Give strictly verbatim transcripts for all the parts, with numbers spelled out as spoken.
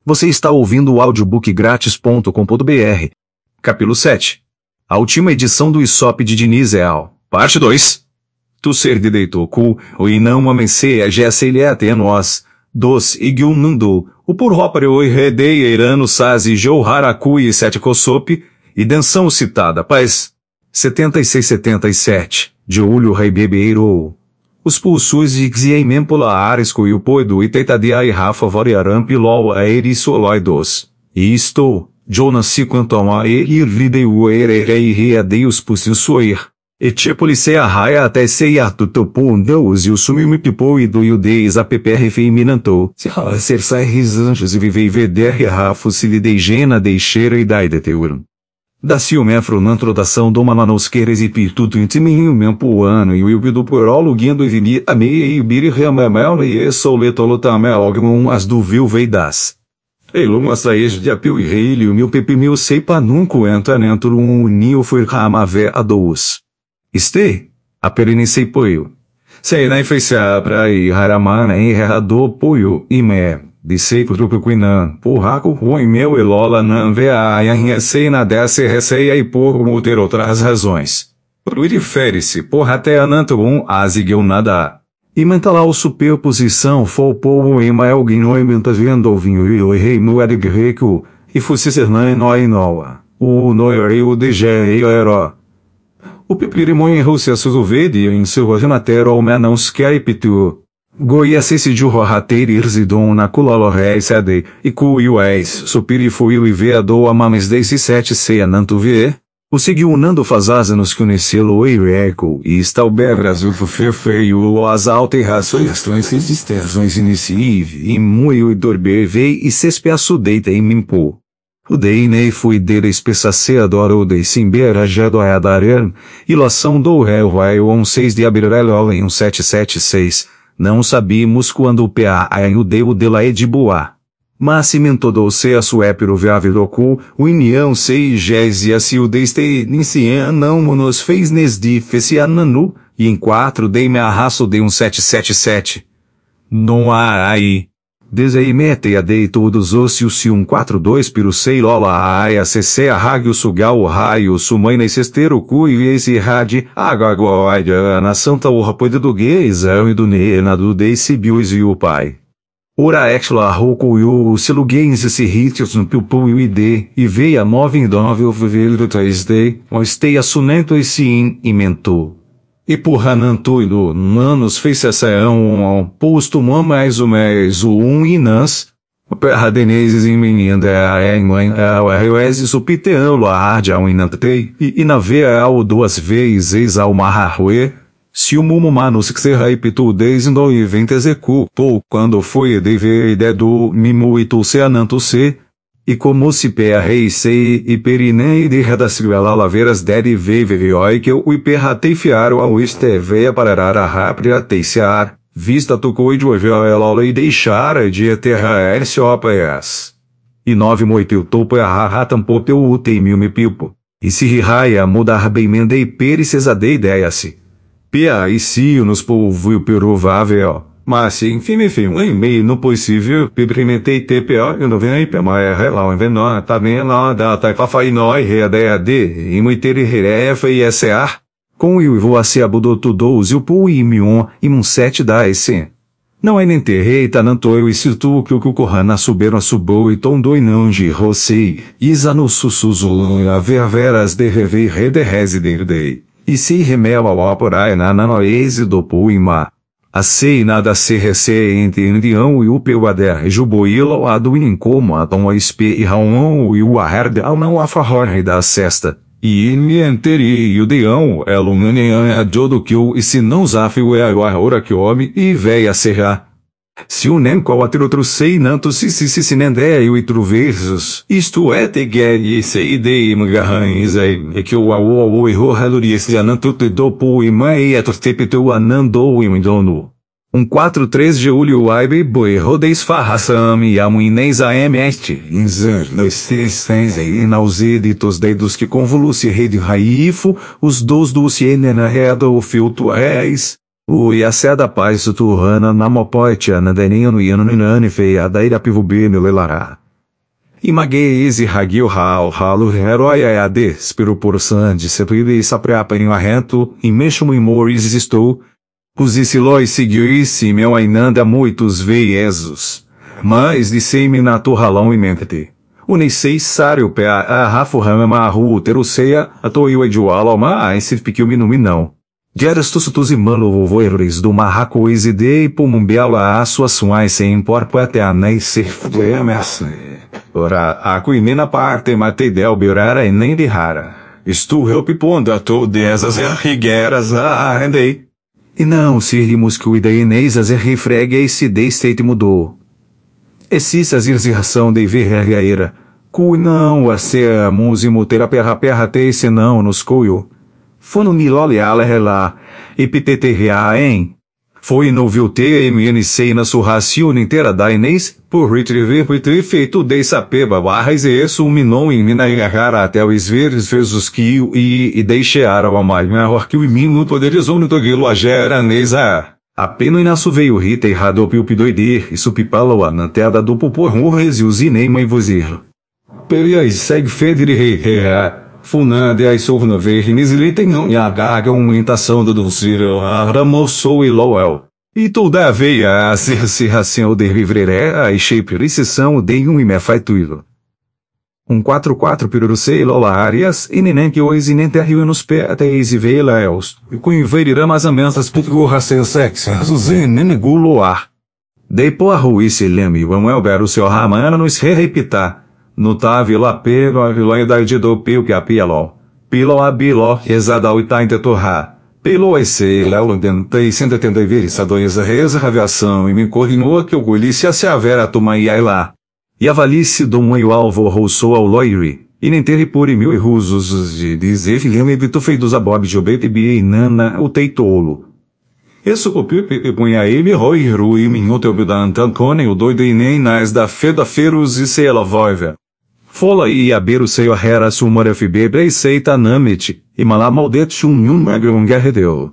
Você está ouvindo o audiobook grátis ponto com ponto br. Capítulo sete. A última edição do Aesop de Diniz et al. Parte dois. Tu ser de deitoku, o inão amensei a gesseile até nós, dos igyunundu, o purrópare o redei eirano sazi jouharaku e sete kosop, e denção citada paz. setenta e seis setenta e sete, de olho rei bebeiro. Os pulsus e xiemempola arisco e o poido e teitadia e rafa variaram pilol a erisoloidos. E estou, Jonas quanto a e irvideu ererei readeus pusilsoir. E police a raia até seia tutopo deus e o sumime pipo e do iudeis a ppr feiminantou. Se a ser sai risanjos e vivei veder a fusilidei gena deixeira e dai deteurum. Da ciumefro na introdação do mananosqueres e pituto intiminho mempuano e o ilbido porolo guindo e vini a meia e biri remamel e soletolotamel algum as do vil veidas. Elum açaej de apio e reilio mil pepimil seipa nunca entra nentro um unio foi ramave a dous. Este, a perinicei poio. Sei na infeiça pra e haramana e errado poio e me. Dissei pro trucuinan, porraco ruim meu elola não vê a sei na dessa receia e por ter outras razões. Prurifere-se, porra até ananto um azigueu nada. E mentala o superposição for povo e mael guinoi mentas vendo o vinho e o rei no edgreco, e fosse ser nan noi noa. O noi o de ge e ero. O pipirimon em Rússia suzuvede em seu rojanatero ao menãos que a epitu. Goia se de rohateir irzidon na culolorei sede, e cuiués, supiri fuil e veador amames desse sete se ananto vie. O seguiu nando fazazanos que unecelo eireco, e estalbebras o fefeio o as alterrações transes extensões iniciive, e muio e dorbevei e sespeaço deita e mimpo. O deinei fui dele espessace adoro de simbera jadoadarer, ilação do réu raio um seis de abirelo em um sete sete seis. Não sabíamos quando o pa o deu de la ediboa. Mas cimentou se a suépiro viavilocu, o inião sei gésia se o deste inician não nos fez nesdi feciananu, e em quatro dei me arraço de um sete sete sete. Não há aí. Desei mete a dei todos ócios se um quatro dois piru sei lola aia cc a ragio sugal o raio sumai na cesteiro cu e esse radi agagoaida na santa orra poida do gueizão e do nena do dei sibius e o pai. Ora exla roco e o siluguens se ritios no pilpum e o ide e veia movem dóvel viver do três d o esteia sunento e sim inventou. E por ranantuido, nanos fez cessaão ao posto mais o mais o um inãs, o perradeneses em menina a mãe ao arreuese supiteão lo arde ao inantei, e na veia ao duas vezes ao marrarue, se o mumo manus que se raipitu desde e ventes ecu, pou quando foi de ver de do mimo e tu se ananto se, e como se per rei sei e perinei de redaciuela laveiras dere vevevoi que o iperratei fiaro ao esteveia pararar a rápida teiciar, vista tocou de oveoela e deixara de terra erce opaias. E nove moipil topo a rarratam popeu utei mil me pipo, e se riraia mudar bem mendei pericesadei ideia-se. Pia e se nos povo e o perovável. Mas se enfim me fim em meio no possível, piprimentei T P O e não vem aí pema é relau em venó, tá bem lá da taifafa e noi readeia de, e muiteri rerefa e S.A. Com o ivo a se abudou tudo e o pu e mion e um sete da esse. Não é nem terrei tanantoio e se tu que o cucorrana suberam a subou e tondoi não de rosei, isa no sussuzu a ver veras de revei rede resident dei. E se remel ao aporai na nanoese do pu e ma. A sei nada se receia entre indião e o peuader juboilo a do incomo a tom a espe e raon e o aherde ao não a farrorre da cesta. E ele enteri e o deão é lunanian a jodo que o e se não zafio é a hora que homem e véia serra. Se o nem qual a ter outro sei nanto se se se se nendé e o itro versos, isto é te guerre e se idei magarrães é que o ao ao erro haluri se ananto te dopo e mai etortepitu anando e mindono. Um quatro três de julho aibe boi rodeis farraçam e amuinês a emeste, inzan, nos cestens e nauseditos dedos que convoluce rede raifo, os dos do cienena reda o filtro reis. O Iacé da Paz Turrana Namopoitia Nadeninho no Iano Ninane Feia Daira Pivubino Lelará. Imagueise Hagil Hal Halu Herói Ade Spiro por Sande Sepride e Sapreapa em Arrento, em Mexamo e Mores estou. Pusicilói seguisse meu ainda muitos veiesos. Mas dissei-me na torralão e mente. Unicei sário pé a Rafa Rama Arru Teruceia, a Toio Eduala Ma a esse piquil me não. Geras e mano vovoeres do marraco exide e pumumbiala a suas suais sem porpo até a nem ser flemes. Ora, a cuimena parte matei del birara e nem de rara. Estou helpiponda todas essas rigueiras a rendei. E não se rimos que o ideinês as refregue e se de state mudou. Essas irração de verreira. Cui não a ser a musimo ter a perra perra te se não nos coio. Fono milole ala relá, epiteterrea em. Foi no viu T M N C na surraciona inteira da Inês, por retriver por ter feito de sapeba barras e isso minou em mina agarrar até os veres fez os que e e deixar ao mais maior que o minu poderizou no toguelo a gera nesa. Apenas inaço veio rita errado pilpi doider e supipala a nanteada do popor morres e usinei mãe vozir. Peria segue federe rei rea. Funande a sovna verniz tem não e agaga uma imitação do dulciro a ramoçou e loel. E toda a veia a ser se racião de rivreré a shape recessão de um e me faituilo. Um quatro quatro pirurucei lola arias e neném que ois e nem terrio nos pé até eisi veila els. E com inverirá mas amensas pitgorra sem sexo, azuzen neneguloar. Dei por ruísse leme vão elber o seu ramana nos re-repitar. No tá vila pelo a vilã da do pio que a pialó. Pilo a biló, exadal e tá em tetorra. Pelo esse, léo dentei senta tenta ver a doença reservação e me corrinou que o golice a se avera toma e aí lá. E avalice do meio alvo roçou ao loiri, e nem ter por mil e rusos de dizer filhão e bitu feitos a bob de obete e nana o teitolo. Isso copipe e punha aí me roi rui minhoto da antancone o doido e nem nas da feda feros e se ela voiva. Fola e abeiro seio a hera sumor fb breseita namit, e malá maldet chum yun magrum garredeu.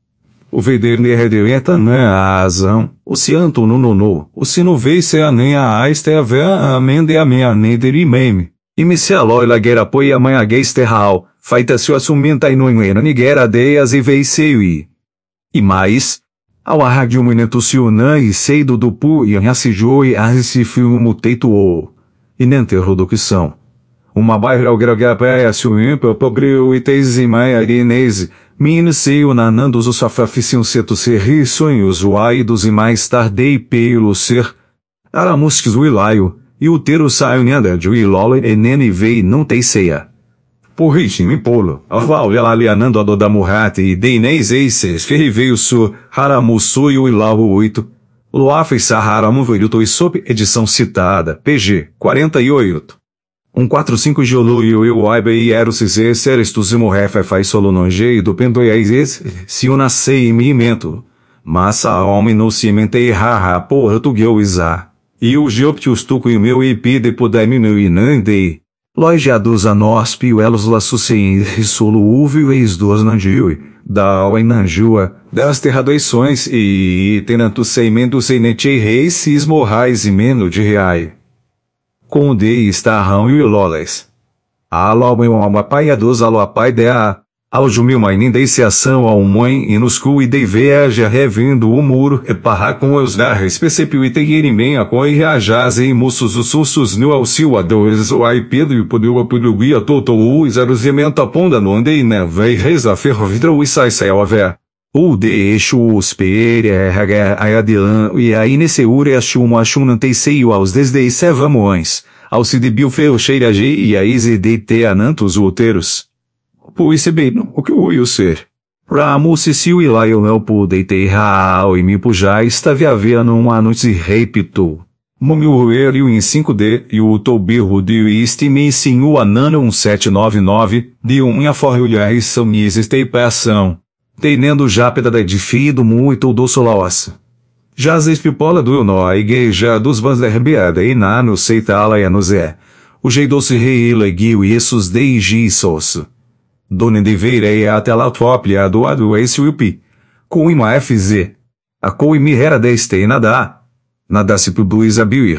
O veder ne redeu etanã a azão, o cianto no nono, o sino vei se a nem a aiste a ver a amende a meia neder e meme. E me se a loi lagueira poi a manha geisterral, faita se o assumenta e no enguena niguera deias e vei seio e. E mais, ao arradio muineto siunã e seido do pu e anhacijou e arreci filmo teito o. E nenterro do que são. Uma bairra ao gragapé se o impo pogreu e teis e maia arinese, min seio nanandos o safaficium seto serri sonhos o aidos e mais tardei pelo ser. Aramusques o ilaio, e o tero saio nenda de ilole e nene vei não tei ceia. Porrichim polo, aval ela alianando a do da murrate e deinês eises ferri veio su, haramussu e o ilavo oito. Loafe Saharamu Veruto e Sop, edição citada, P G, quarenta e oito. um quatro cinco Giolu e o Waibe e Eros e Serestus e Morrefa fai solo nonge e do pendoiais se o nascei e me imento. Massa a homem no cimentei haha porra tu gueu isa. E o geoptius tuco e o meu ipide podemino e nandei. Loigeados a nós pioelos laçucein risolo uvio eis duas nangiui. Da o nanjua, das terradoições e tenanto seimento seinetei reis cis morrais e meno de reai. Com o de estarrão e o loles. A loba e uma paia dos aloapai de a, ao jumil mainin dei se ação ao mãe e nos cu e dei veja revindo o muro e parra com os garres percepio e teguirimem a coi reajaz e moços os sussos no auxil a dois o ai pedro e podeu a puduguia toto o exaruzimento a ponda no andei né vei reza ferro vidro e sai sai ao ver. O deixo os pere a adilan e aí nesse ure a chuma a chuna teiseio aos desdei sevamoões, ao se debil feo cheira g e a easy de te anantos uteiros. Pois se bem, o que o ser. Ramo Cecil e lá eu não pude ter raal e me pujar estava havendo um anúncio repito. Momio e o em cinco D e o tobirro de estime sim o anano um sete nove nove de um aforrilhais são mis esteipação. Teinendo já pedada de fido muito do solaossa. Já as espipola do nó e gueja dos vans da herbeada e na no seitala e no zé. O jeidoce rei leguiu e esses de gisosso. Dona de veira e até lá toplia do ado esse upi. Com ima fz. A coi mi era deste nada. Nada se produz a biir.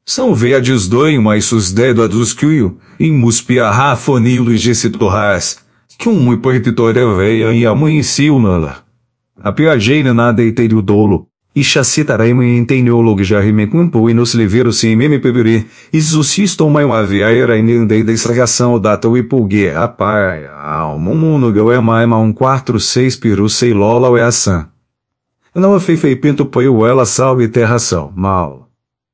São verdes doem mais sus dedo a dos cuio, em muspia rafonilo e gessitorras, que um muito partitória veia e amanheceu nela. A piageira na deitei o dolo, e chacitarai-me entendeu logo já rime campo e nos liveiros sem meme peberi, e susistam mai uma viaira e nendei da estragação data o ipulgue, a pai, ao mundo gau é mai um quatro seis piru sei lola o é ação. Não a fei fei pinto poio ela salve terração, mal.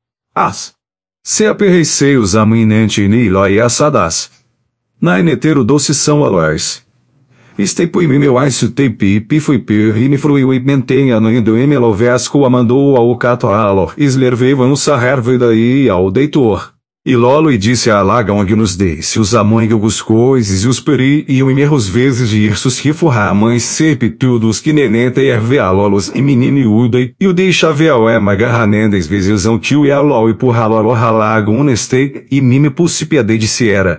As. Se aperreicei os aminente ni lo e assadas. Na eneteiro doce são alois. Estei pui me meu aiço tei pi, pi fui pir, e me fruiu e mentenha no indo e me lovesco a mandou ao cato alo, islerveiva no sarrer daí ao deitor. E lolo e disse a laga onde nos desse os amanhos coisas e os peri e o imerros vezes de irsos rifurra mães sepe todos que nenenta e ervealolos e menino udei e o deixa veal é magarranendes vezes um tio e alol e porralolo ralago unestei e mime pussipiade de siera.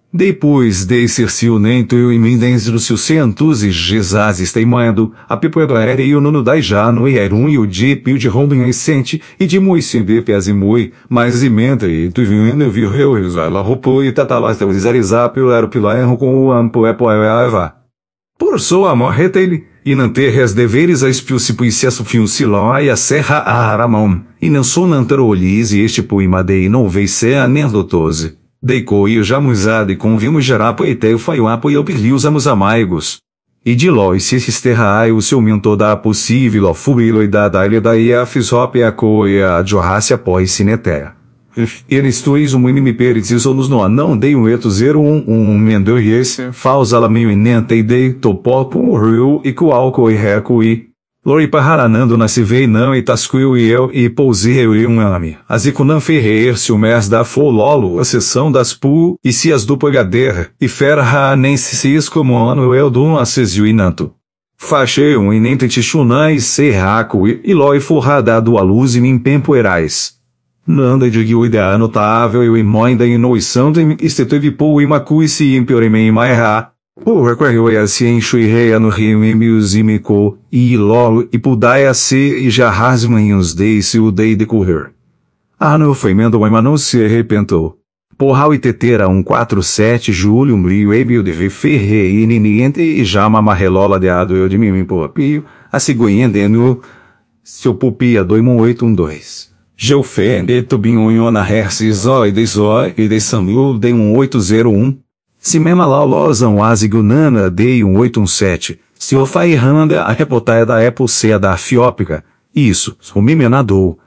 Depois de exercício nento eu e mindens no seu centos e gesazes teimando, a pipoeda era e o nono dai já no e era um e o de pio de rombem e sente, e de mui se de pés e mui, mas e menta e tu viu viu eu e ela roupou e tatalas teu zarizapio era o pilarro com o ampo é poeva. Por sua morreta ele, e não ter res deveres a espio se puissesso fio siló e a serra a aramão, e não sou nantaroliz e este puimadei não veio ser anedotose. Deicou e o jamuzado e convimos gerapo e teu faiuapo e opilios amos amaigos. E de ló e se esterrai o seu minto da possível fubilo e da daile daí a fisop e a co e a jorrácia pós sinetea. Eles tuis um inimi peritis ou nos no anão dei um eto zero um um mendo e esse fausa la meio inenta e dei topopo o rio e co álcool e reco e Lori parranando na se vei não e tascuil e eu e pousei eu e um ame. Azicunan ferreir se o mes da fololo a sessão das pu e se as do pagader e ferra nem se se escomono eu do acesio e nanto. Fachei um inente tichunã e serraco e loi forradado a luz e me pempoerais. Nanda de guida notável e o imoinda e noição de esteteve pou e macu e se impioreme e maerra. O recorreu e se enxuireia no rio e mius e mico, e lolo e pudaia se e já rasmanhos dei se o dei decorrer. Ah não foi mendo mas não se arrepentou. Porral e tetera um quatro sete julho mrio e bio de ferre e niniente e já mamarrelola de ado eu de mim popio, a ciguinha no seu pupia doimon oito um dois. Geofé e tubinho na herces oi de zoi e de samul de um oito zero um. Se mema lá losam azigunana dei um oito um sete, se o fairranda a repotaia da Apple C a da Fiópica, isso, o mimenador,